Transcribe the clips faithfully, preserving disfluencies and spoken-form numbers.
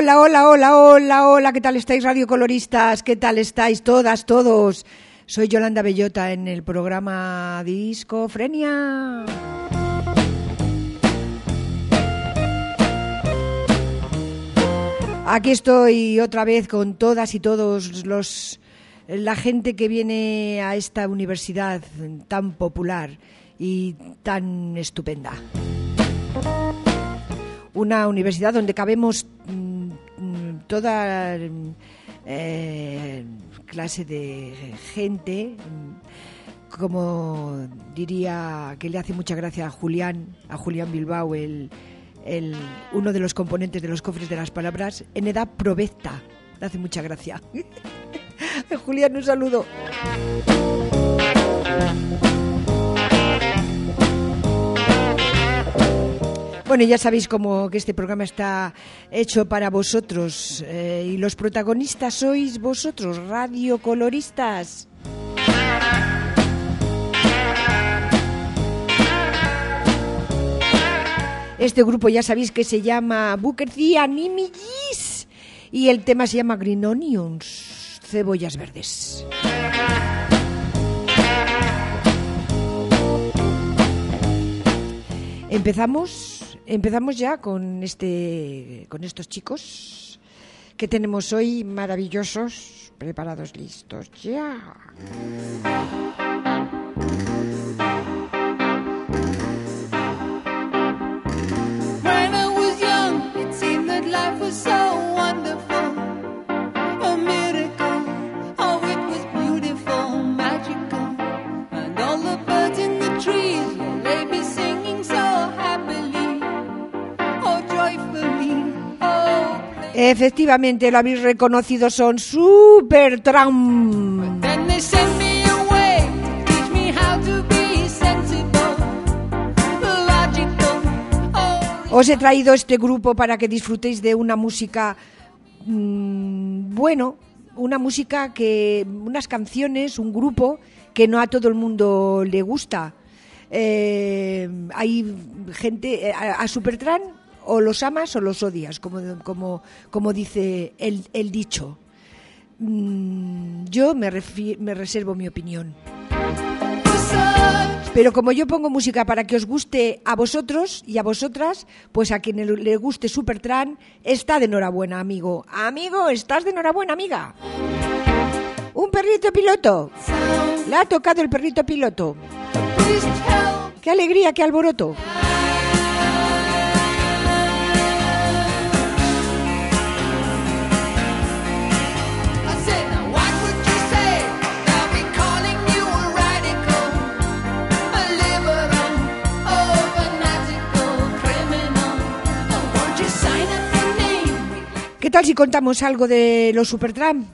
Hola, hola, hola, hola, hola, ¿qué tal estáis, radiocoloristas? ¿Qué tal estáis todas, todos? Soy Yolanda Bellota en el programa Discofrenia. Aquí estoy otra vez con todas y todos los la gente que viene a esta universidad tan popular y tan estupenda. Una universidad donde cabemos mmm, toda eh, clase de gente, como diría que le hace mucha gracia a Julián, a Julián Bilbao, el, el, uno de los componentes de los cofres de las palabras, en edad provecta. Le hace mucha gracia. Julián, un saludo. Bueno, ya sabéis como que este programa está hecho para vosotros eh, y los protagonistas sois vosotros, radiocoloristas. Este grupo ya sabéis que se llama Booker T and Images y el tema se llama Green Onions, cebollas verdes. Empezamos... Empezamos ya con este, con estos chicos que tenemos hoy maravillosos, preparados, listos, ya. When I was young, it seemed that life was so wonderful, a miracle. Oh, it was beautiful, magical, and all the birds in the trees, well, they be singing so happily. Efectivamente, lo habéis reconocido, son Supertramp. Os he traído este grupo para que disfrutéis de una música, mmm, bueno, una música que, unas canciones, un grupo que no a todo el mundo le gusta. Eh, hay gente, a, a Supertramp o los amas o los odias, como, como, como dice el, el dicho. Mm, yo me, refi- me reservo mi opinión. Pero como yo pongo música para que os guste a vosotros y a vosotras, pues a quien le guste Supertramp está de enhorabuena, amigo. Amigo, estás de enhorabuena, amiga. Un perrito piloto. Le ha tocado el perrito piloto. ¡Qué alegría, qué alboroto! ¿Qué tal si contamos algo de los Supertramp?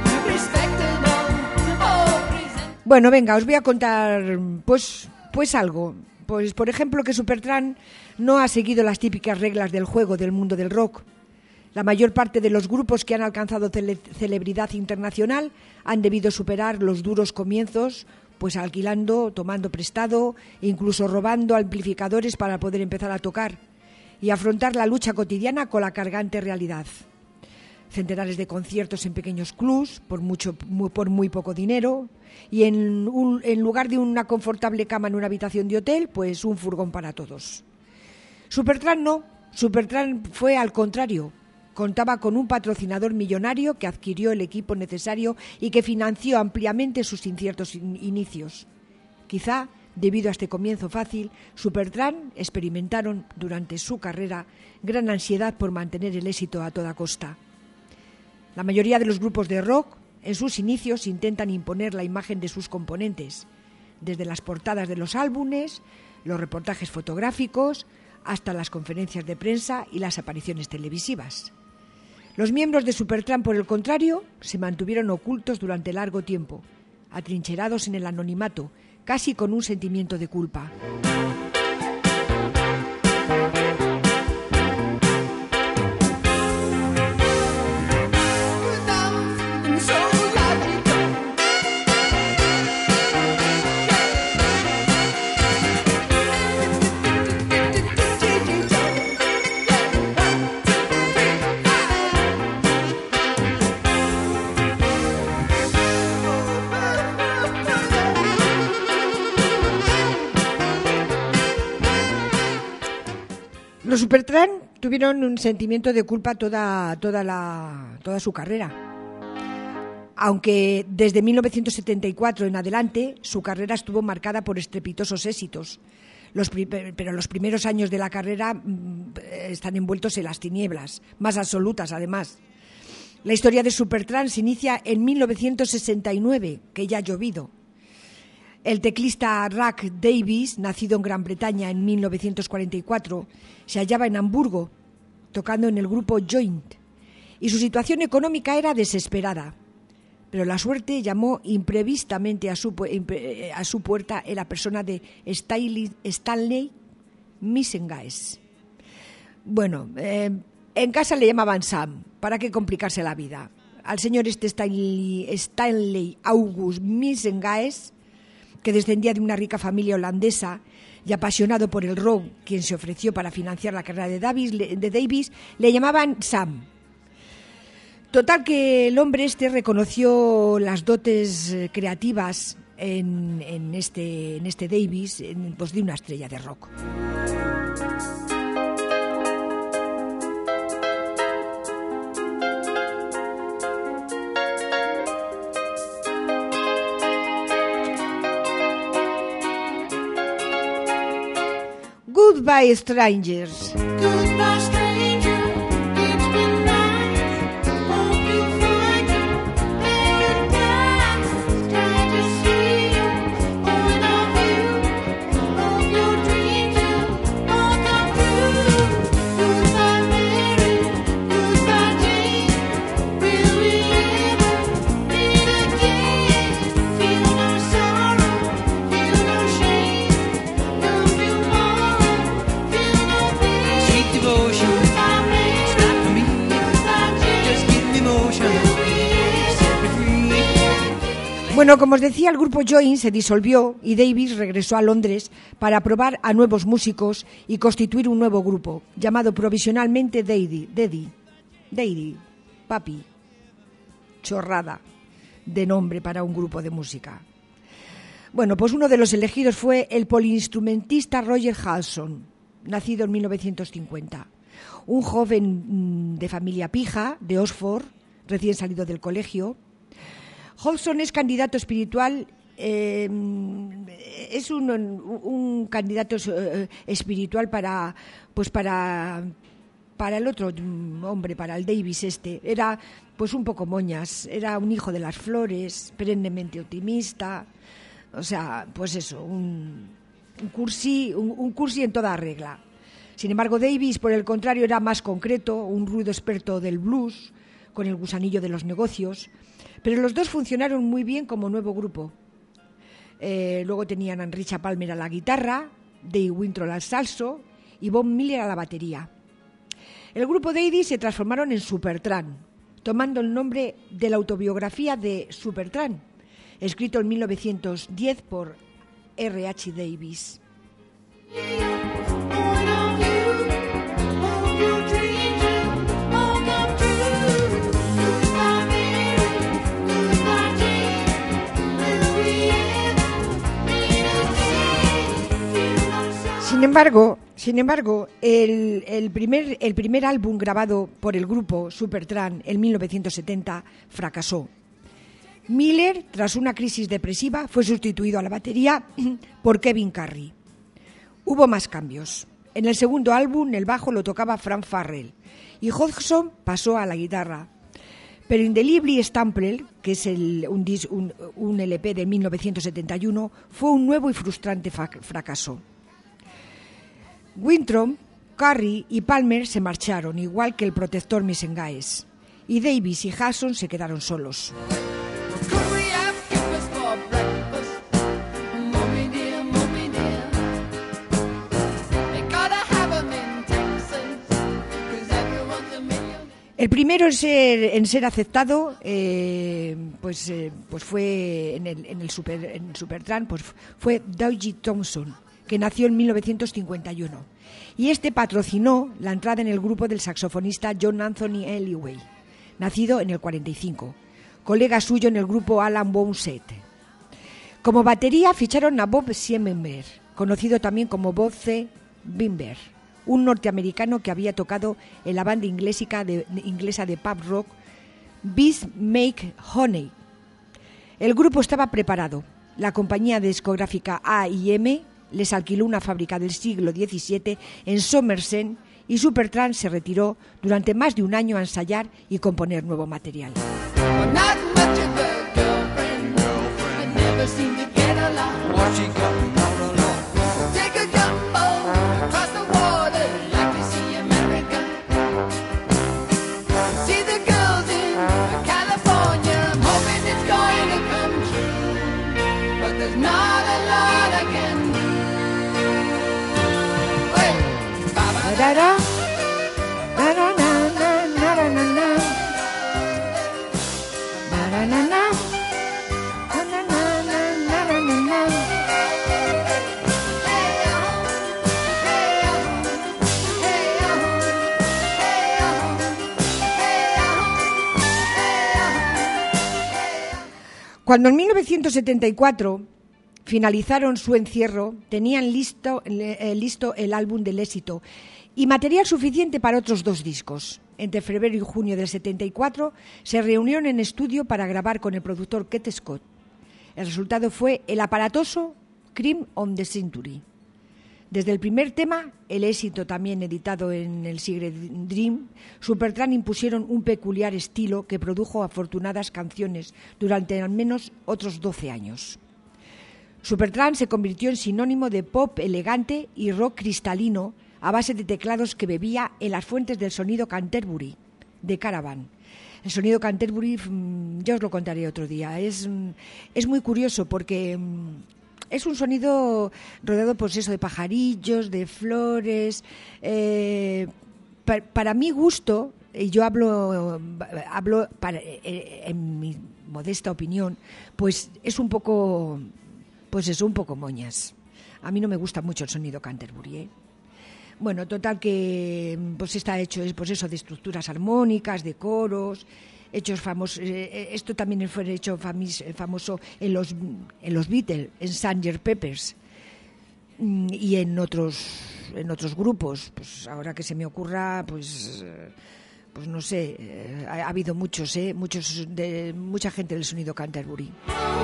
Bueno, venga, os voy a contar pues, pues algo. Pues, por ejemplo, que Supertramp no ha seguido las típicas reglas del juego del mundo del rock. La mayor parte de los grupos que han alcanzado cele- celebridad internacional han debido superar los duros comienzos, pues alquilando, tomando prestado, incluso robando amplificadores para poder empezar a tocar y afrontar la lucha cotidiana con la cargante realidad. Centenares de conciertos en pequeños clubs por mucho muy, por muy poco dinero y en, un, en lugar de una confortable cama en una habitación de hotel, pues un furgón para todos. Supertramp no, Supertramp fue al contrario. Contaba con un patrocinador millonario que adquirió el equipo necesario y que financió ampliamente sus inciertos in- inicios. Quizá, debido a este comienzo fácil, Supertramp experimentaron durante su carrera gran ansiedad por mantener el éxito a toda costa. La mayoría de los grupos de rock, en sus inicios, intentan imponer la imagen de sus componentes, desde las portadas de los álbumes, los reportajes fotográficos, hasta las conferencias de prensa y las apariciones televisivas. Los miembros de Supertramp, por el contrario, se mantuvieron ocultos durante largo tiempo, atrincherados en el anonimato, casi con un sentimiento de culpa. Los Supertramp tuvieron un sentimiento de culpa toda, toda, la, toda su carrera. Aunque desde mil novecientos setenta y cuatro en adelante su carrera estuvo marcada por estrepitosos éxitos. Los, pero los primeros años de la carrera mmm, están envueltos en las tinieblas, más absolutas además. La historia de Supertramp se inicia en mil novecientos sesenta y nueve, que ya ha llovido. El teclista Ray Davies, nacido en Gran Bretaña en mil novecientos cuarenta y cuatro, se hallaba en Hamburgo, tocando en el grupo Joint, y su situación económica era desesperada. Pero la suerte llamó imprevistamente a su, a su puerta en la persona de Stanley, Stanley Missengaes. Bueno, eh, en casa le llamaban Sam, ¿para qué complicarse la vida? Al señor este Stanley, Stanley August Missengaes, que descendía de una rica familia holandesa y apasionado por el rock, quien se ofreció para financiar la carrera de Davies, de Davies, le llamaban Sam. Total que el hombre este reconoció las dotes creativas en, en, este, en este Davies, en, pues de una estrella de rock. Goodbye, strangers. Goodbye, stranger. It's been nice. Hope you find your paradise. Try to see you. Point of view of your dreams will all come true. Goodbye, Mary. Goodbye, Jane. Will we ever meet again? Feel no sorrow. Feel no shame. Come tomorrow. Feel no pain. Sweet devotion, it's not for me. Just give me motion, set me free. Bueno, como os decía, el grupo Joint se disolvió y Davies regresó a Londres para probar a nuevos músicos y constituir un nuevo grupo, llamado provisionalmente Daddy, Daddy, Daddy, Papi, chorrada de nombre para un grupo de música. Bueno, pues uno de los elegidos fue el poliinstrumentista Roger Hodgson, nacido en mil novecientos cincuenta. Un joven de familia pija, de Oxford, recién salido del colegio. Hodgson es candidato espiritual, eh, es un, un candidato eh, espiritual para, pues para, para el otro hombre, para el Davies este. Era pues un poco moñas, era un hijo de las flores, perennemente optimista. O sea, pues eso, un, un cursi, un, un cursi en toda regla. Sin embargo, Davies, por el contrario, era más concreto, un rudo experto del blues, con el gusanillo de los negocios. Pero los dos funcionaron muy bien como nuevo grupo. Eh, luego tenían a Richard Palmer a la guitarra, Dave Wintroll al salso y Bob Miller a la batería. El grupo Davies se transformaron en Supertramp, tomando el nombre de la autobiografía de Supertramp, escrito en mil novecientos diez por R H Davies. Sin embargo, sin embargo, el, el, primer, el primer álbum grabado por el grupo Supertramp en mil novecientos setenta fracasó. Miller, tras una crisis depresiva, fue sustituido a la batería por Kevin Carey. Hubo más cambios. En el segundo álbum, el bajo lo tocaba Frank Farrell y Hodgson pasó a la guitarra. Pero Indelibly Stampled, que es el, un, un, un L P de mil novecientos setenta y uno, fue un nuevo y frustrante fracaso. Wintroll, Carey y Palmer se marcharon, igual que el protector Missengaes, y Davies y Hodgson se quedaron solos. El primero en ser, en ser aceptado eh, pues, eh, pues fue en el, en el Super, en Supertramp, pues fue Dougie Thompson, que nació en mil novecientos cincuenta y uno. Y este patrocinó la entrada en el grupo del saxofonista John Anthony Elliway, nacido en el cuarenta y cinco, colega suyo en el grupo Alan Bowset. Como batería ficharon a Bob Siemenberg, conocido también como Bob C. Bimber, un norteamericano que había tocado en la banda inglesa de, inglesa de pub rock Bees Make Honey. El grupo estaba preparado. La compañía discográfica A y M les alquiló una fábrica del siglo diecisiete en Somerset y Supertramp se retiró durante más de un año a ensayar y componer nuevo material. Well, not much of a girlfriend, girlfriend. I never seem to get along. What she got all along? Take a jumbo across the water, like to see America. See the girls in California, I'm hoping it's going to come true. But there's not a lot I can do. Hey, Baba, Da-da, da-da-na-na-na-na-na-na. Da-da-na-na, da-da-na-na-na-na-na. hey, oh, hey, oh, hey, oh, hey, oh, hey, oh, hey, oh. Cuando en mil novecientos setenta y cuatro finalizaron su encierro, tenían listo, eh, listo el álbum del éxito y material suficiente para otros dos discos. Entre febrero y junio del setenta y cuatro se reunieron en estudio para grabar con el productor Keith Scott. El resultado fue el aparatoso Crime of the Century. Desde el primer tema, el éxito también editado en el Secret Dream, Supertramp impusieron un peculiar estilo que produjo afortunadas canciones durante al menos otros doce años. Supertramp se convirtió en sinónimo de pop elegante y rock cristalino a base de teclados que bebía en las fuentes del sonido Canterbury de Caravan. El sonido Canterbury, ya os lo contaré otro día, es, es muy curioso porque es un sonido rodeado pues eso, de pajarillos, de flores. Eh, para, para mi gusto, y yo hablo, hablo para, eh, en mi modesta opinión, pues es un poco, pues es un poco moñas. A mí no me gusta mucho el sonido Canterbury, ¿eh? Bueno, total que pues está hecho pues eso de estructuras armónicas, de coros, hechos famosos. Eh, esto también fue hecho famis, famoso en los en los Beatles, en sargento Pepper's y en otros en otros grupos. Pues ahora que se me ocurra, pues pues no sé, eh, ha, ha habido muchos, eh, muchos de mucha gente del sonido Canterbury.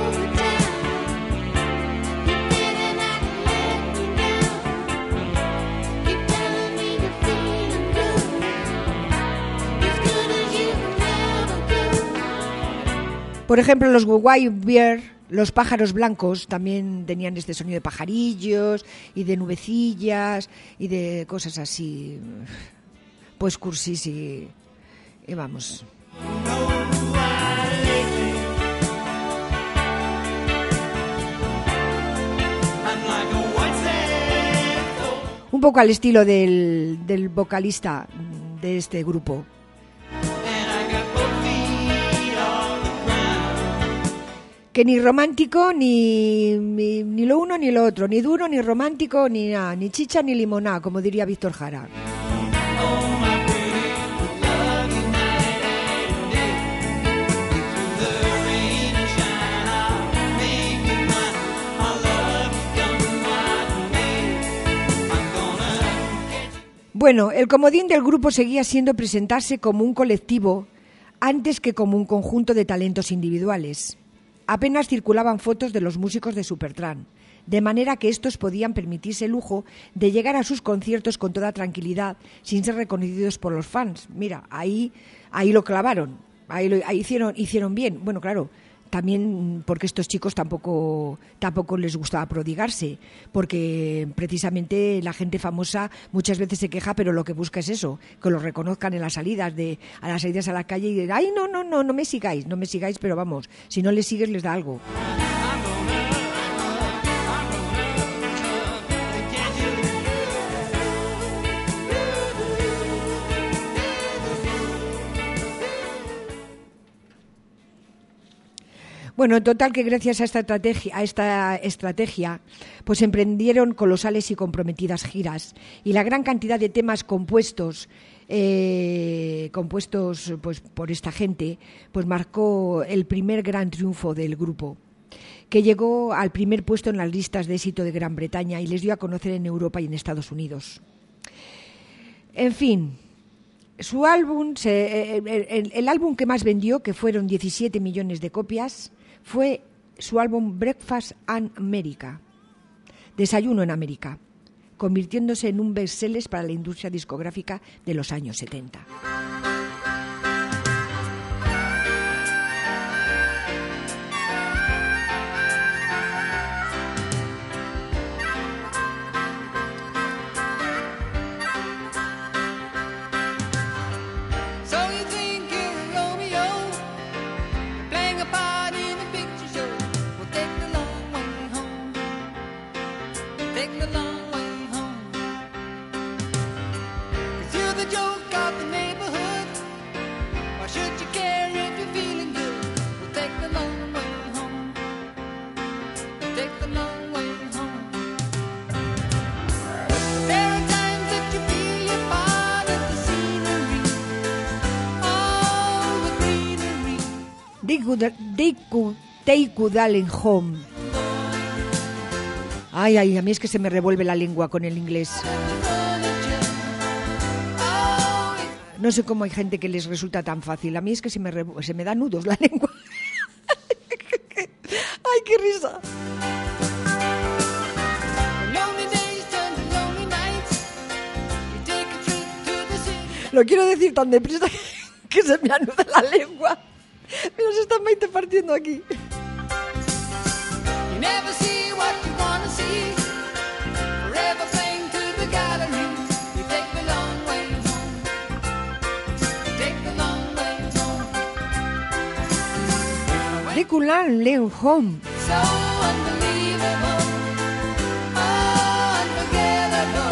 Por ejemplo, los White Bear, los pájaros blancos, también tenían este sonido de pajarillos y de nubecillas y de cosas así, pues cursis y, y vamos. Un poco al estilo del, del vocalista de este grupo. Que ni romántico, ni, ni, ni lo uno ni lo otro, ni duro, ni romántico, ni nada, ni chicha ni limoná, como diría Víctor Jara. Bueno, el comodín del grupo seguía siendo presentarse como un colectivo antes que como un conjunto de talentos individuales. Apenas circulaban fotos de los músicos de Supertramp, de manera que estos podían permitirse el lujo de llegar a sus conciertos con toda tranquilidad, sin ser reconocidos por los fans. Mira, ahí, ahí lo clavaron, ahí, lo, ahí hicieron, hicieron bien. Bueno, claro, también porque estos chicos tampoco, tampoco les gustaba prodigarse, porque precisamente la gente famosa muchas veces se queja, pero lo que busca es eso, que los reconozcan en las salidas de a las salidas a la calle y de, ay, no, no, no, no me sigáis, no me sigáis, pero vamos, si no les sigues les da algo. Bueno, en total que gracias a esta estrategia, a esta estrategia, pues emprendieron colosales y comprometidas giras y la gran cantidad de temas compuestos, eh, compuestos pues por esta gente, pues marcó el primer gran triunfo del grupo, que llegó al primer puesto en las listas de éxito de Gran Bretaña y les dio a conocer en Europa y en Estados Unidos. En fin, su álbum, se, el, el, el álbum que más vendió, que fueron diecisiete millones de copias, fue su álbum Breakfast in America, Desayuno en América, convirtiéndose en un bestseller para la industria discográfica de los años setenta. They could take you darling home. Ay, ay, a mí es que se me revuelve la lengua con el inglés. No sé cómo hay gente que les resulta tan fácil. A mí es que se me, revu- se me da nudos la lengua. Ay, qué risa. Lo quiero decir tan deprisa que se me anuda la lengua. Mira, se están Maite partiendo aquí. They could learn, learn home. So unbelievable, unforgettable.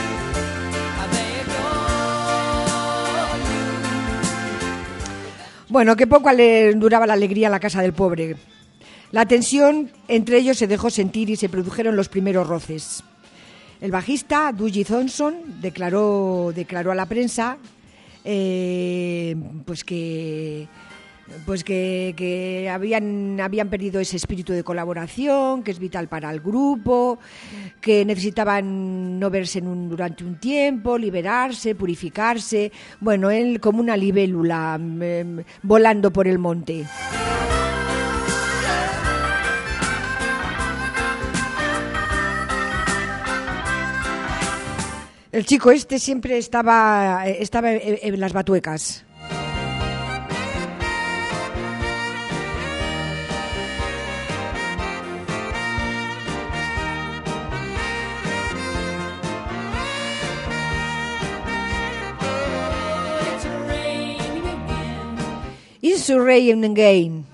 Bueno, que poco le duraba la alegría a la casa del pobre. La tensión entre ellos se dejó sentir y se produjeron los primeros roces. El bajista, Dougie Thompson, declaró, declaró a la prensa eh, pues que, pues que, que habían, habían perdido ese espíritu de colaboración, que es vital para el grupo, que necesitaban no verse en un, durante un tiempo, liberarse, purificarse. Bueno, él como una libélula eh, volando por el monte. El chico este siempre estaba, estaba en, en las batuecas. It's raining again.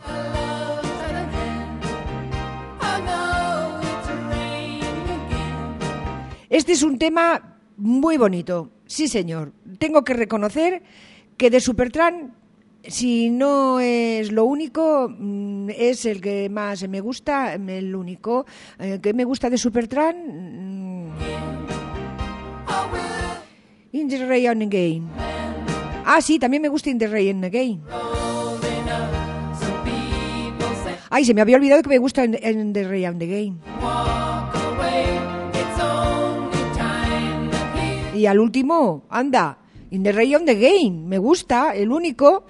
Este es un tema muy bonito, sí señor. Tengo que reconocer que de Supertramp, si no es lo único, es el que más me gusta, el único eh, que me gusta de Supertramp. In the Rain Again. Ah, sí, también me gusta In the Rain Again. Ay, se me había olvidado que me gusta In, in the Rain Again. Y al último, anda, In the Rain Again, me gusta, el único.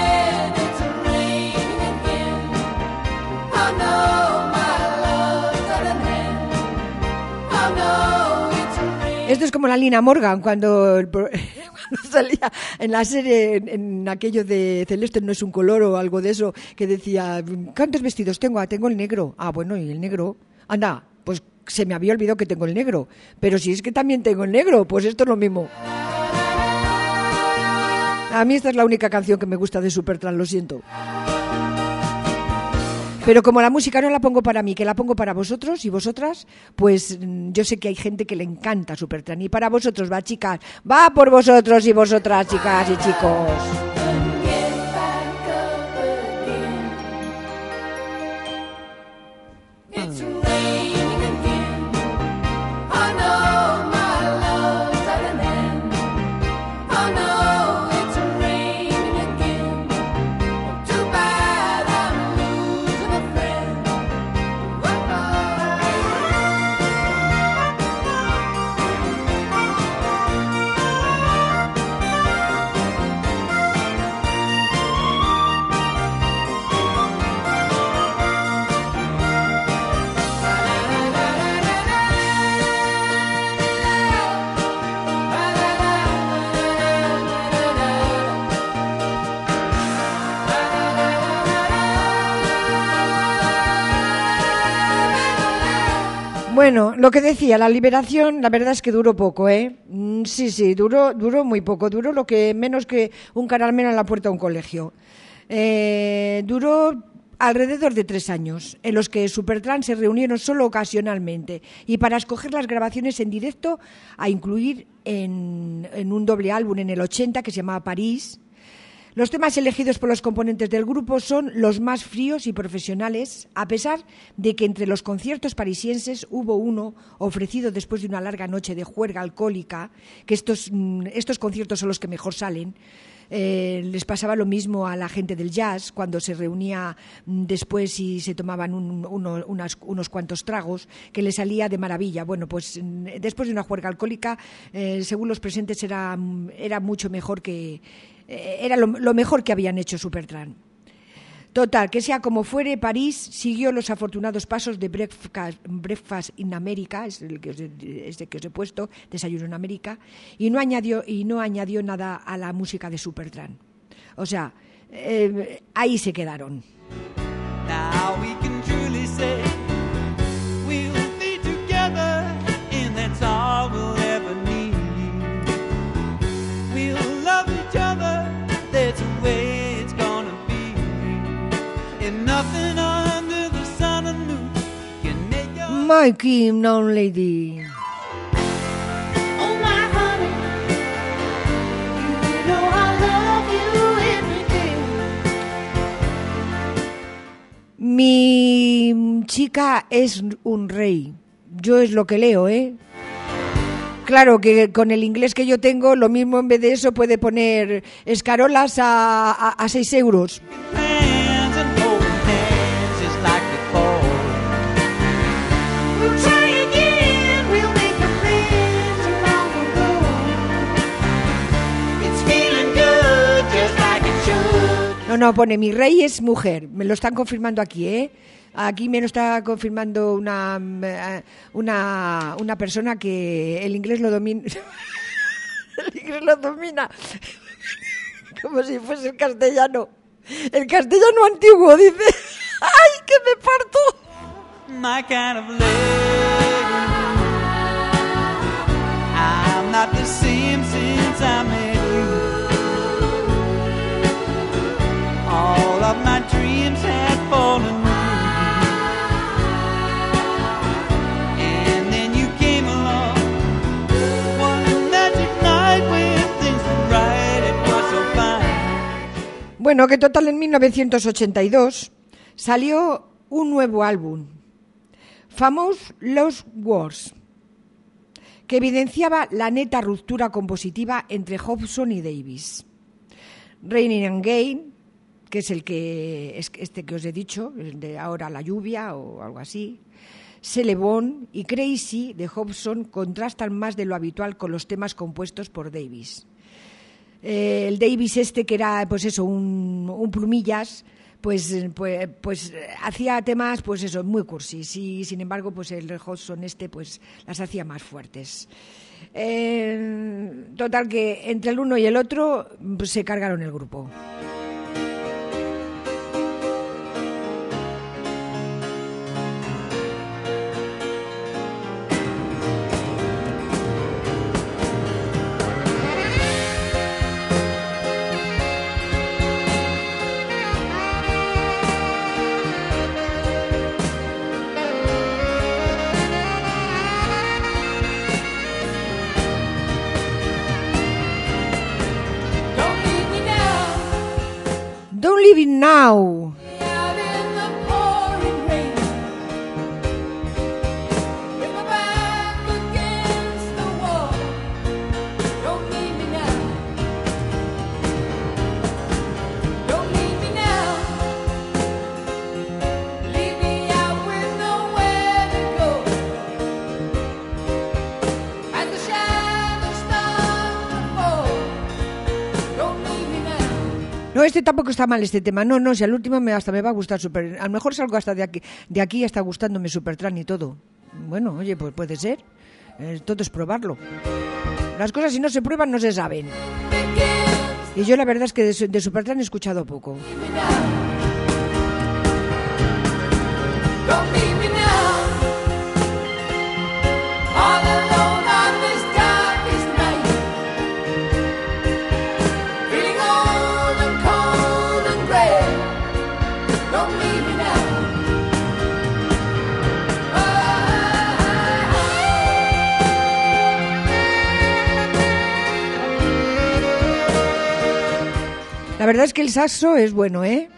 Esto es como la Lina Morgan cuando, cuando salía en la serie, en, en aquello de Celeste no es un color o algo de eso, que decía, ¿cuántos vestidos tengo? Ah, tengo el negro. Ah, bueno, ¿y el negro? Anda, pues se me había olvidado que tengo el negro. Pero si es que también tengo el negro, pues esto es lo mismo. A mí esta es la única canción que me gusta de Supertramp, lo siento. Pero como la música no la pongo para mí, que la pongo para vosotros y vosotras, pues yo sé que hay gente que le encanta Supertramp. Y para vosotros va, chicas, va por vosotros y vosotras, chicas y chicos. Bueno, lo que decía, la liberación, la verdad es que duró poco, ¿eh? Mm, Sí, sí, duró, duró muy poco, duró lo que menos que un caramelo en la puerta de un colegio. Eh, duró alrededor de tres años, en los que Supertramp se reunieron solo ocasionalmente y para escoger las grabaciones en directo a incluir en, en un doble álbum en el ochenta que se llamaba París. Los temas elegidos por los componentes del grupo son los más fríos y profesionales, a pesar de que entre los conciertos parisienses hubo uno ofrecido después de una larga noche de juerga alcohólica, que estos, estos conciertos son los que mejor salen. Eh, les pasaba lo mismo a la gente del jazz cuando se reunía después y se tomaban un, uno, unas, unos cuantos tragos, que les salía de maravilla. Bueno, pues después de una juerga alcohólica, eh, según los presentes, era, era mucho mejor que... Era lo, lo mejor que habían hecho Supertramp. Total, que sea como fuere, París siguió los afortunados pasos de Breakfast, Breakfast in America, es el que os, es el que os he puesto, Desayuno en América, y no añadió, y no añadió nada a la música de Supertramp. O sea, eh, ahí se quedaron. Now we can truly say we'll be together and that's all we'll ever need. We'll love each other, that's the way it's gonna be. And nothing under the sun and moon can make your... My King, non lady. Oh my honey, you know I love you every day. Mi chica es un rey. Yo es lo que leo, ¿eh? Claro que con el inglés que yo tengo, lo mismo en vez de eso puede poner escarolas a, a, a seis euros. Hands and holding hands just like before. We'll try again, we'll make amends long ago. It's feeling good just like it should. No, no, pone mi rey es mujer. Me lo están confirmando aquí, ¿eh? Aquí me lo está confirmando una, una, una persona que el inglés lo domina. El inglés lo domina. Como si fuese el castellano. El castellano antiguo, dice. ¡Ay, que me parto! My kind of lady. I'm not the same since I met you. All of my dreams had fallen. Bueno, que total en mil novecientos ochenta y dos salió un nuevo álbum, Famous Lost Words, que evidenciaba la neta ruptura compositiva entre Hobson y Davis. Raining Again, que es el que es este que os he dicho, el de Ahora la lluvia o algo así, Celebon y Crazy de Hobson contrastan más de lo habitual con los temas compuestos por Davis. Eh, el Davis este, que era pues eso, un, un plumillas, pues, pues, pues hacía temas pues eso, muy cursis, y sin embargo pues el Hobson este pues las hacía más fuertes. Eh, total que entre el uno y el otro pues, se cargaron el grupo. Don't Leave It Now. Out in the pouring rain, with my back against the wall. Don't leave me now. Don't leave me now. Leave me out with nowhere to go. As the shadows start to fall. Don't leave me now. No, este tampoco está mal, este tema. No, no, si al último me, hasta me va a gustar Super. A lo mejor salgo hasta de aquí, de aquí hasta gustándome Supertramp y todo. Bueno, oye, pues puede ser. Eh, todo es probarlo. Las cosas si no se prueban no se saben. Y yo la verdad es que de, de Supertramp he escuchado poco. Don't leave me now. verdad es que el saxo es bueno, ¿eh?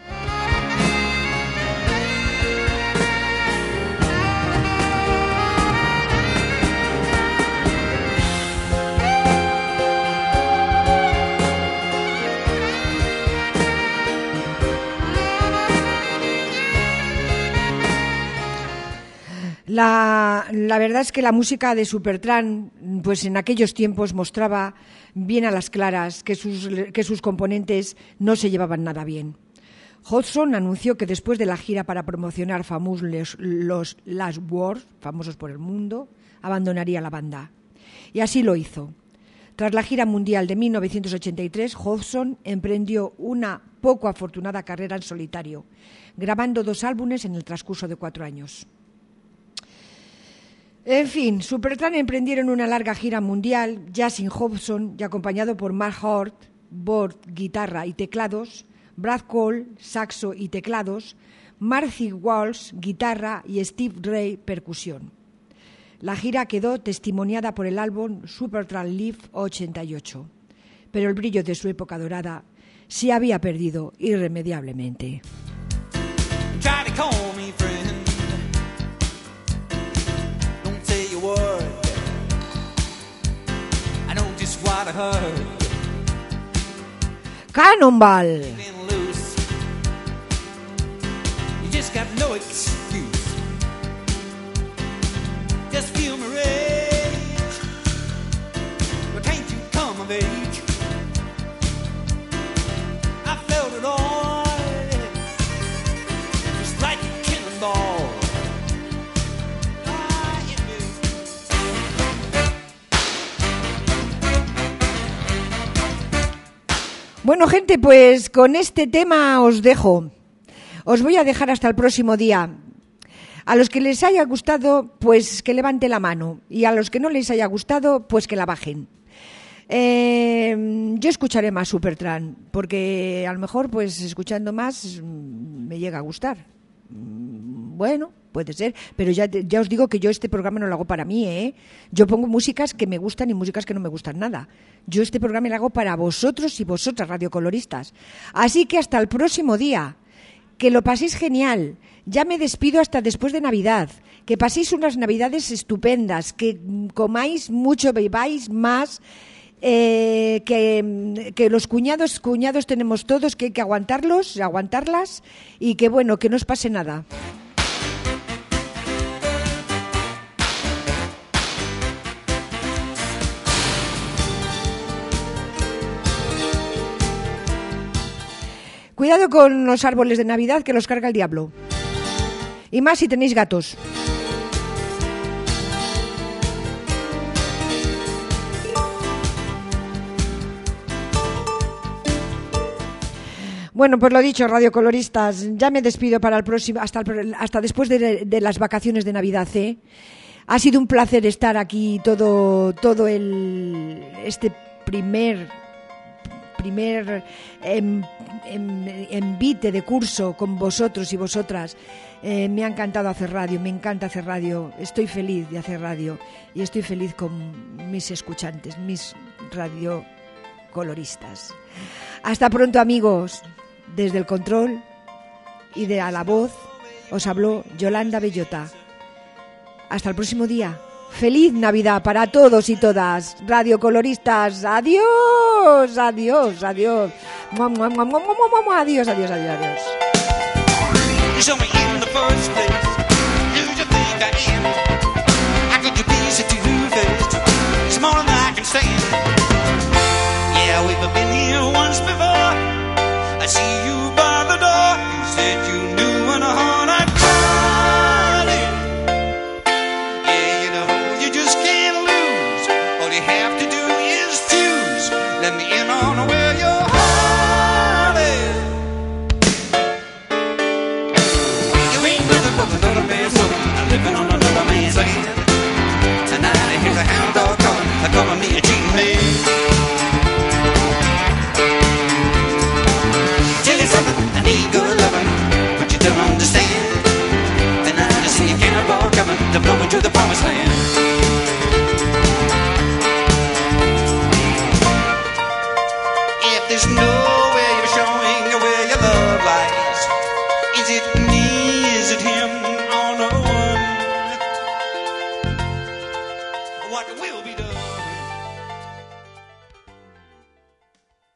La, la verdad es que la música de Supertramp, pues en aquellos tiempos mostraba bien a las claras que sus, que sus componentes no se llevaban nada bien. Hodgson anunció que después de la gira para promocionar famosos los, los Last Words, famosos por el mundo, abandonaría la banda. Y así lo hizo. Tras la gira mundial de mil novecientos ochenta y tres, Hodgson emprendió una poco afortunada carrera en solitario, grabando dos álbumes en el transcurso de cuatro años. En fin, Supertramp emprendieron una larga gira mundial, ya sin Hodgson y acompañado por Mark Hort, voz, guitarra y teclados, Brad Cole, saxo y teclados, Marcy Walsh, guitarra y Steve Ray, percusión. La gira quedó testimoniada por el álbum Supertramp Live ochenta y ocho, pero el brillo de su época dorada se había perdido irremediablemente. Cannonball. Bueno, gente, pues con este tema os dejo. Os voy a dejar hasta el próximo día. A los que les haya gustado, pues que levante la mano. Y a los que no les haya gustado, pues que la bajen. Eh, yo escucharé más Supertramp, porque a lo mejor, pues escuchando más, me llega a gustar. Bueno, puede ser, pero ya, ya os digo que yo este programa no lo hago para mí, ¿eh? Yo pongo músicas que me gustan y músicas que no me gustan nada. Yo este programa lo hago para vosotros y vosotras, radiocoloristas. Así que hasta el próximo día. Que lo paséis genial. Ya me despido hasta después de Navidad. Que paséis unas Navidades estupendas. Que comáis mucho, bebáis más. Eh, que, que los cuñados, cuñados tenemos todos, que hay que aguantarlos, aguantarlas. Y que bueno, que no os pase nada. Cuidado con los árboles de Navidad, que los carga el diablo. Y más si tenéis gatos. Bueno, pues lo dicho, radiocoloristas, ya me despido para el próximo, hasta, el, hasta después de, de las vacaciones de Navidad, ¿eh? Ha sido un placer estar aquí todo, todo el, este primer... primer em, em, envite de curso con vosotros y vosotras. Eh, me ha encantado hacer radio, me encanta hacer radio, estoy feliz de hacer radio y estoy feliz con mis escuchantes, mis radiocoloristas. Hasta pronto, amigos. Desde el control y de a la voz os habló Yolanda Bellota. Hasta el próximo día. ¡Feliz Navidad para todos y todas! Radiocoloristas, adiós, adiós, adiós. Adiós, adiós, adiós, adiós.